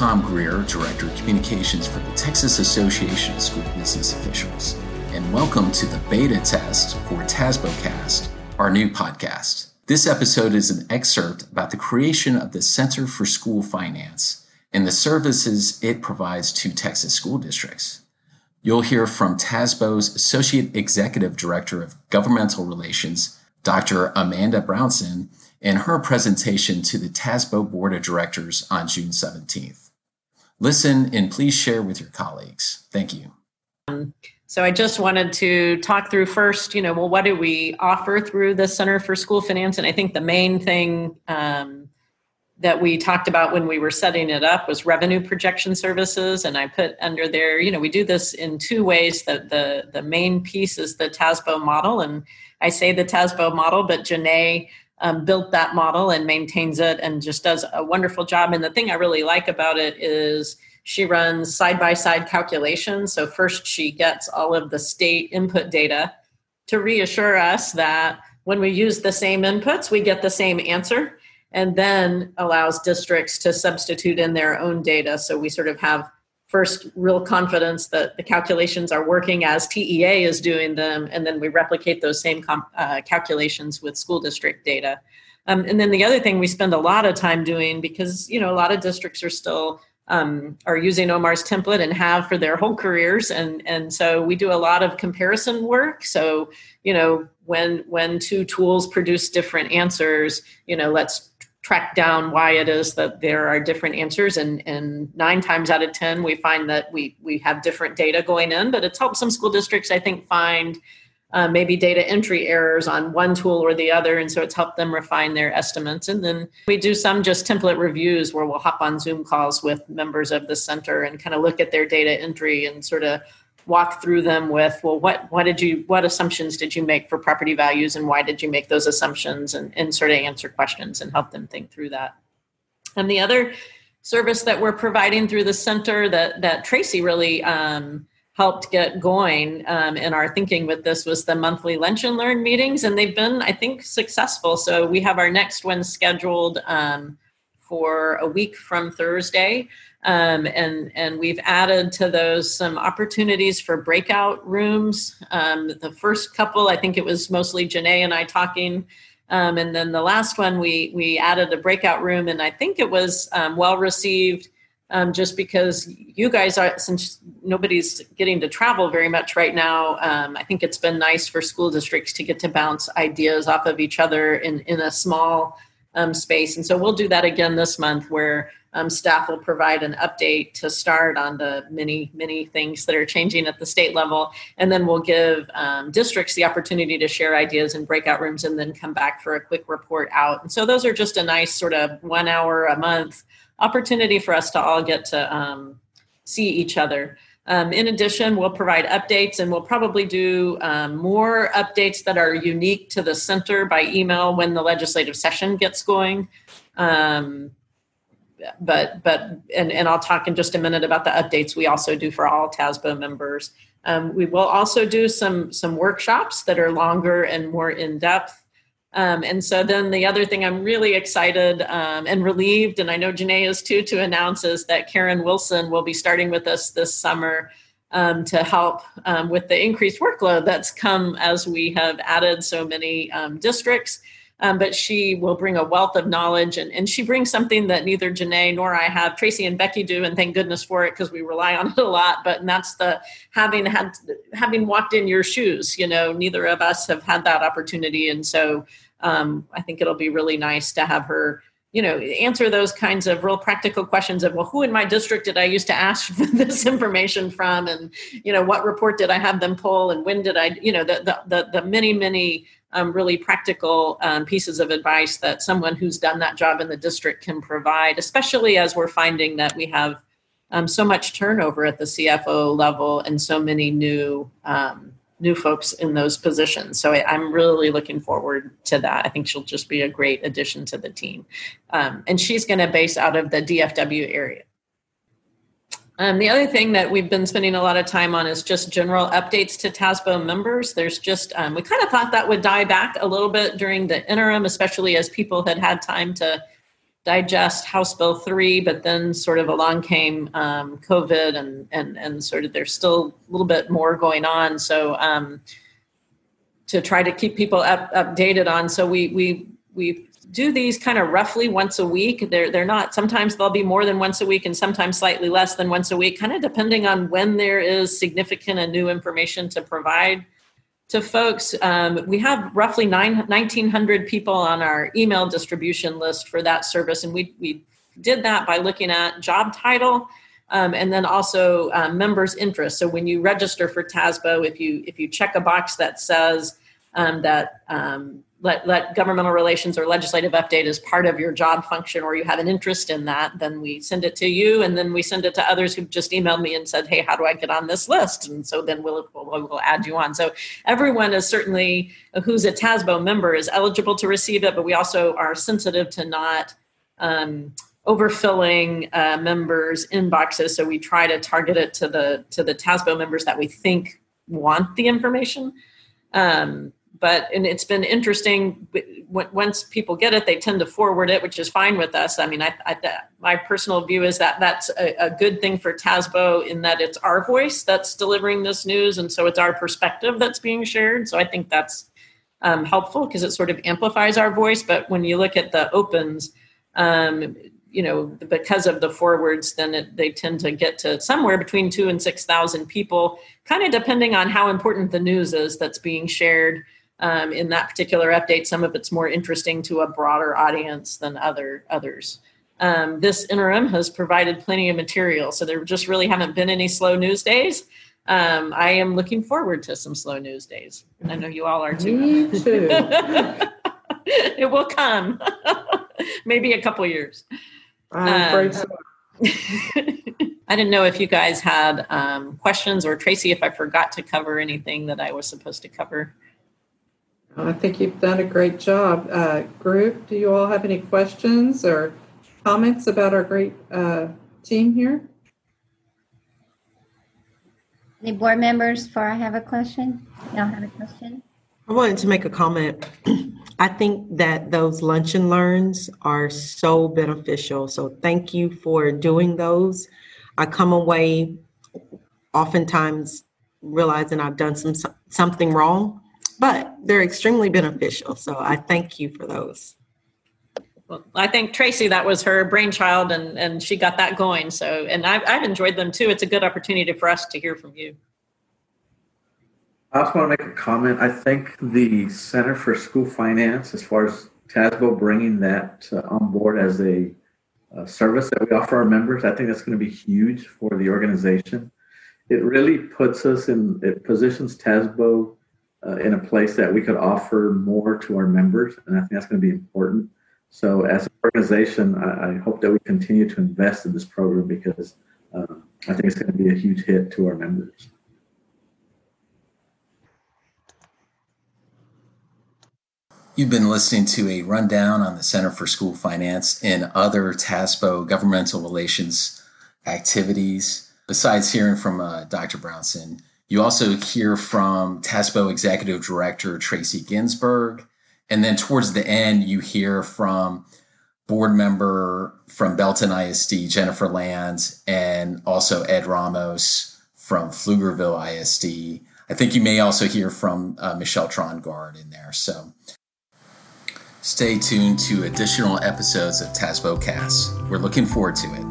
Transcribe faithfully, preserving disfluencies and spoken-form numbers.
Tom Greer, Director of Communications for the Texas Association of School Business Officials, and welcome to the beta test for TASBOcast, our new podcast. This episode is an excerpt about the creation of the Center for School Finance and the services it provides to Texas school districts. You'll hear from TASBO's Associate Executive Director of Governmental Relations, Doctor Amanda Brownson, in her presentation to the TASBO Board of Directors on June seventeenth. Listen and please share with your colleagues. Thank you. Um, so I just wanted to talk through first, you know, well, what do we offer through the Center for School Finance? And I think the main thing um, that we talked about when we were setting it up was revenue projection services. And I put under there, you know, we do this in two ways. That the, the main piece is the TASBO model. And I say the TASBO model, but Janae Um, built that model and maintains it and just does a wonderful job. And the thing I really like about it is she runs side-by-side calculations. So first she gets all of the state input data to reassure us that when we use the same inputs, we get the same answer, and then allows districts to substitute in their own data. So we sort of have first real confidence that the calculations are working as T E A is doing them, and then we replicate those same com- uh, calculations with school district data. Um, and then the other thing we spend a lot of time doing, because you know a lot of districts are still um, are using O M A R's template and have for their whole careers, and and so we do a lot of comparison work. So you know when when two tools produce different answers, you know let's track down why it is that there are different answers, and, and nine times out of ten, we find that we we have different data going in, but it's helped some school districts, I think, find uh, maybe data entry errors on one tool or the other, and so it's helped them refine their estimates. And then we do some just template reviews where we'll hop on Zoom calls with members of the center and kind of look at their data entry and sort of walk through them with, well, what what did you, what assumptions did you make for property values, and why did you make those assumptions, and, and sort of answer questions and help them think through that. And the other service that we're providing through the center that that Tracy really um, helped get going um, in our thinking with this was the monthly Lunch and Learn meetings, and they've been, I think, successful. So we have our next one scheduled um, for a week from Thursday. Um, and, and we've added to those some opportunities for breakout rooms. Um, the first couple, I think it was mostly Janae and I talking. Um, and then the last one, we, we added a breakout room, and I think it was um, well received um, just because you guys are, since nobody's getting to travel very much right now, um, I think it's been nice for school districts to get to bounce ideas off of each other in, in a small um, space. And so we'll do that again this month, where Um, staff will provide an update to start on the many, many things that are changing at the state level. And then we'll give um, districts the opportunity to share ideas in breakout rooms and then come back for a quick report out. And so those are just a nice sort of one hour a month opportunity for us to all get to um, see each other. Um, in addition, we'll provide updates, and we'll probably do um, more updates that are unique to the center by email when the legislative session gets going. Um, But, but, and, and I'll talk in just a minute about the updates we also do for all TASBO members. Um, we will also do some, some workshops that are longer and more in depth. Um, and so then the other thing I'm really excited um, and relieved, and I know Janae is too, to announce is that Karen Wilson will be starting with us this summer um, to help um, with the increased workload that's come as we have added so many um, districts. Um, but she will bring a wealth of knowledge, and, and she brings something that neither Janae nor I have. Tracy and Becky do, and thank goodness for it, because we rely on it a lot. But and that's the having had having walked in your shoes. You know, neither of us have had that opportunity, and so um, I think it'll be really nice to have her, you know, answer those kinds of real practical questions of, well, who in my district did I used to ask for this information from, and you know, what report did I have them pull, and when did I, you know, the the the, the many many. Um, really practical um, pieces of advice that someone who's done that job in the district can provide, especially as we're finding that we have um, so much turnover at the C F O level and so many new um, new folks in those positions. So I, I'm really looking forward to that. I think she'll just be a great addition to the team. Um, and she's going to base out of the D F W area. Um, the other thing that we've been spending a lot of time on is just general updates to TASBO members. There's just, um, we kind of thought that would die back a little bit during the interim, especially as people had had time to digest House Bill three, but then sort of along came um, COVID and, and, and sort of there's still a little bit more going on. So um, to try to keep people up, updated on, so we, we, we do these kind of roughly once a week. They're, they're not, sometimes they'll be more than once a week and sometimes slightly less than once a week, kind of depending on when there is significant and new information to provide to folks. Um, we have roughly nine, nineteen hundred people on our email distribution list for that service. And we, we did that by looking at job title um, and then also um, members' interest. So when you register for TASBO, if you if you check a box that says um, that um, let, let governmental relations or legislative update is part of your job function, or you have an interest in that, then we send it to you, and then we send it to others who've just emailed me and said, hey, how do I get on this list? And so then we'll, we'll, we'll add you on. So everyone is certainly, who's a TASBO member is eligible to receive it, but we also are sensitive to not um, overfilling uh, members' inboxes. So we try to target it to the, to the TASBO members that we think want the information. Um, But, and it's been interesting, once people get it, they tend to forward it, which is fine with us. I mean, I, I, my personal view is that that's a, a good thing for TASBO in that it's our voice that's delivering this news. And so it's our perspective that's being shared. So I think that's um, helpful because it sort of amplifies our voice. But when you look at the opens, um, you know, because of the forwards, then it, they tend to get to somewhere between two and six thousand people, kind of depending on how important the news is that's being shared. Um, in that particular update, some of it's more interesting to a broader audience than other others. Um, this interim has provided plenty of material, so there just really haven't been any slow news days. Um, I am looking forward to some slow news days. I know you all are too. Me too. It will come. Maybe a couple years. I'm afraid so. I didn't know if you guys had um, questions, or Tracy, if I forgot to cover anything that I was supposed to cover. I think you've done a great job. Uh, group, do you all have any questions or comments about our great uh, team here? Any board members, before I have a question? Y'all have a question? I wanted to make a comment. I think that those lunch and learns are so beneficial. So thank you for doing those. I come away oftentimes realizing I've done some something wrong, but they're extremely beneficial. So I thank you for those. Well, I think Tracy, that was her brainchild, and, and she got that going. So, and I've, I've enjoyed them too. It's a good opportunity for us to hear from you. I also want to make a comment. I think the Center for School Finance, as far as TASBO bringing that uh, on board as a, a service that we offer our members, I think that's going to be huge for the organization. It really puts us in, it positions TASBO uh, in a place that we could offer more to our members, and I think that's going to be important. So as an organization, I, I hope that we continue to invest in this program because uh, I think it's going to be a huge hit to our members. You've been listening to a rundown on the Center for School Finance and other TASBO governmental relations activities. Besides hearing from uh, Doctor Brownson, you also hear from TASBO Executive Director Tracy Ginsburg. And then towards the end, you hear from board member from Belton I S D, Jennifer Lands, and also Ed Ramos from Pflugerville I S D. I think you may also hear from uh, Michelle Trongard in there. So stay tuned to additional episodes of TASBO Cast. We're looking forward to it.